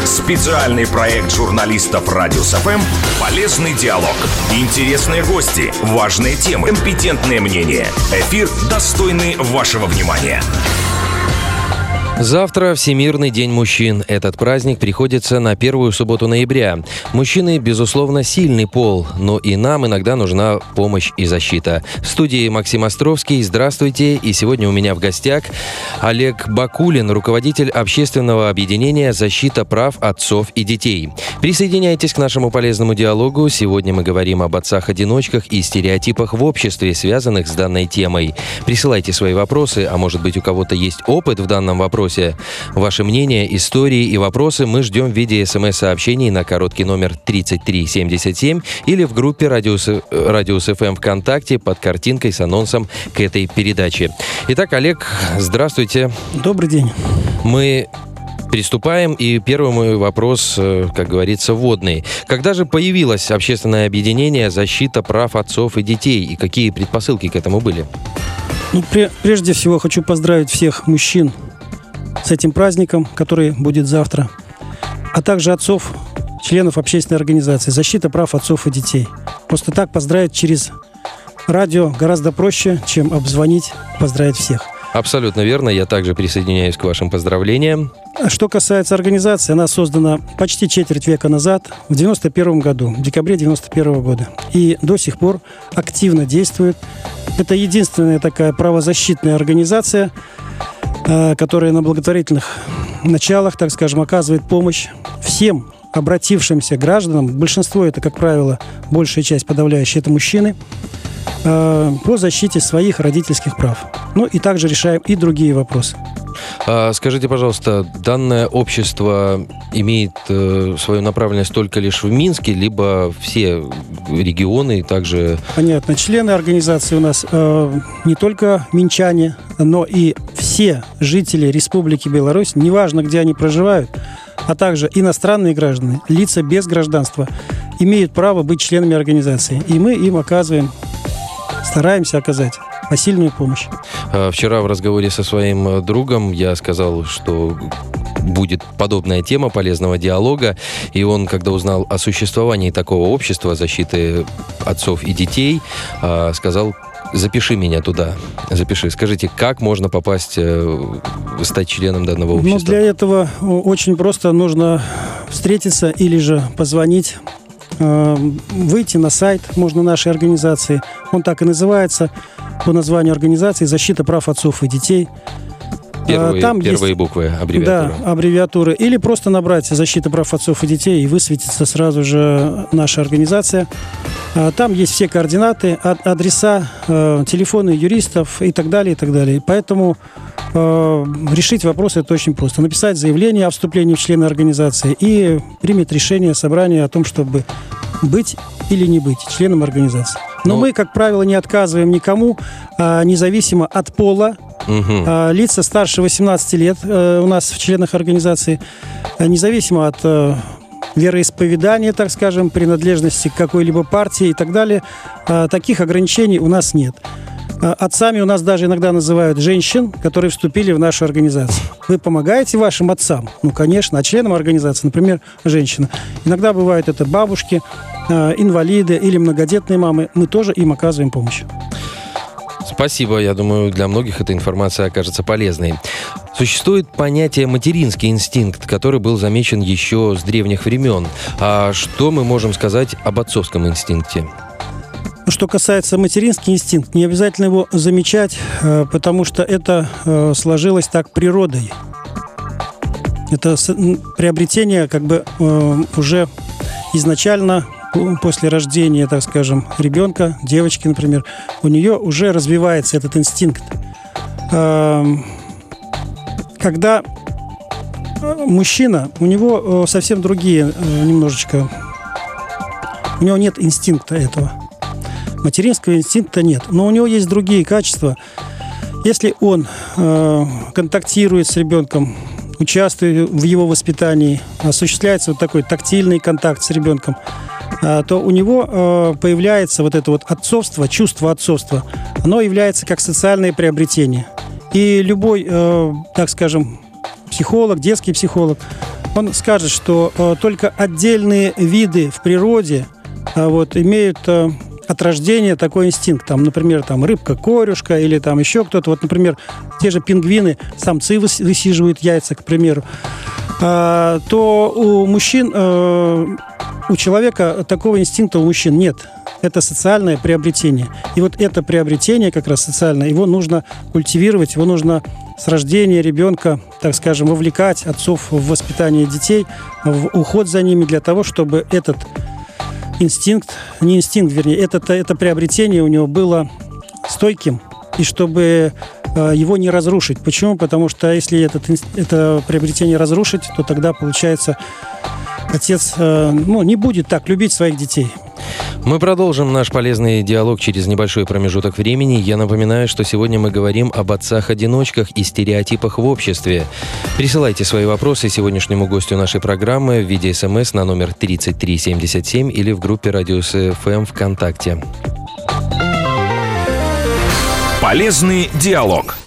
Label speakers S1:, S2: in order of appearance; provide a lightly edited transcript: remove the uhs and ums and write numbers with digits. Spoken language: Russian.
S1: Специальный проект журналистов Радиус ФМ «Полезный диалог». Интересные гости, важные темы, компетентные мнения. Эфир, достойный вашего внимания.
S2: Завтра Всемирный день мужчин. Этот праздник приходится на первую субботу ноября. Мужчины, безусловно, сильный пол, но и нам иногда нужна помощь и защита. В студии Максим Островский. Здравствуйте. И сегодня у меня в гостях Олег Бакулин, руководитель общественного объединения «Защита прав отцов и детей». Присоединяйтесь к нашему полезному диалогу. Сегодня мы говорим об отцах-одиночках и стереотипах в обществе, связанных с данной темой. Присылайте свои вопросы, а может быть, у кого-то есть опыт в данном вопросе. Ваши мнения, истории и вопросы мы ждем в виде СМС-сообщений на короткий номер 3377 или в группе Радиус ФМ ВКонтакте под картинкой с анонсом к этой передаче. Итак, Олег, здравствуйте.
S3: Добрый день.
S2: Мы приступаем, и первый мой вопрос, как говорится, вводный. Когда же появилось общественное объединение «Защита прав отцов и детей», и какие предпосылки к этому были?
S3: Прежде всего хочу поздравить всех мужчин с этим праздником, который будет завтра, а также отцов, членов общественной организации «Защита прав отцов и детей». Просто так поздравить через радио гораздо проще, чем обзвонить, поздравить всех.
S2: Абсолютно верно, я также присоединяюсь к вашим поздравлениям.
S3: Что касается организации, она создана почти четверть века назад, в 91 году, в декабре 91 года, и до сих пор активно действует. Это единственная такая правозащитная организация, которая на благотворительных началах, так скажем, оказывает помощь всем обратившимся гражданам. Большинство это, как правило, большая часть, подавляющая, это мужчины, по защите своих родительских прав. Ну и также решаем и другие вопросы.
S2: Скажите, пожалуйста, данное общество имеет свою направленность только лишь в Минске, либо все регионы также? Понятно.
S3: Члены организации у нас не только минчане, но и все жители Республики Беларусь, неважно, где они проживают, а также иностранные граждане, лица без гражданства, имеют право быть членами организации. И мы им стараемся оказать посильную помощь.
S2: Вчера в разговоре со своим другом я сказал, что будет подобная тема полезного диалога, и он, когда узнал о существовании такого общества защиты отцов и детей, сказал: запиши меня туда, запиши. Скажите, как можно попасть, стать членом данного общества?
S3: Для этого очень просто нужно встретиться или же позвонить, выйти на сайт можно нашей организации. Он так и называется по названию организации «Защита прав отцов и детей».
S2: Первые буквы аббревиатуры.
S3: Да, аббревиатуры. Или просто набрать «Защита прав отцов и детей» и высветится сразу же наша организация. Там есть все координаты, адреса, телефоны юристов и так далее, и так далее. Поэтому решить вопрос это очень просто. Написать заявление о вступлении в члены организации и примет решение собрания о том, чтобы быть или не быть членом организации. Но мы, как правило, не отказываем никому, независимо от пола. Лица старше 18 лет у нас в членах организации, независимо от вероисповедания, так скажем, принадлежности к какой-либо партии и так далее, таких ограничений у нас нет. Отцами у нас даже иногда называют женщин, которые вступили в нашу организацию. Вы помогаете вашим отцам? Ну, конечно. А членам организации, например, женщина. Иногда бывают это бабушки, инвалиды или многодетные мамы. Мы тоже им оказываем помощь.
S2: Спасибо. Я думаю, для многих эта информация окажется полезной. Существует понятие «материнский инстинкт», который был замечен еще с древних времен. А что мы можем сказать об отцовском инстинкте?
S3: Что касается материнский инстинкт, не обязательно его замечать, потому что это сложилось так природой. Это приобретение уже изначально после рождения, так скажем, ребенка, девочки, например, у нее уже развивается этот инстинкт. Когда мужчина, у него совсем другие немножечко, у него нет инстинкта этого. Материнского инстинкта нет, но у него есть другие качества. Если он контактирует с ребенком, участвует в его воспитании, осуществляется вот такой тактильный контакт с ребенком, то у него появляется вот это вот отцовство, чувство отцовства. Оно является как социальное приобретение. И любой, так скажем, психолог, детский психолог он скажет, что только отдельные виды в природе имеют от рождения такой инстинкт. Там, например, рыбка-корюшка или там еще кто-то. Вот, например, те же пингвины, самцы высиживают яйца, к примеру. То у мужчин, у человека такого инстинкта у мужчин нет. Это социальное приобретение. И вот это приобретение как раз социальное, его нужно культивировать, его нужно с рождения ребенка, так скажем, вовлекать отцов в воспитание детей, в уход за ними для того, чтобы этот это приобретение у него было стойким, и чтобы его не разрушить. Почему? Потому что если это приобретение разрушить, то тогда, получается, отец не будет так любить своих детей.
S2: Мы продолжим наш полезный диалог через небольшой промежуток времени. Я напоминаю, что сегодня мы говорим об отцах-одиночках и стереотипах в обществе. Присылайте свои вопросы сегодняшнему гостю нашей программы в виде СМС на номер 3377 или в группе Радиус ФМ ВКонтакте.
S1: Полезный диалог.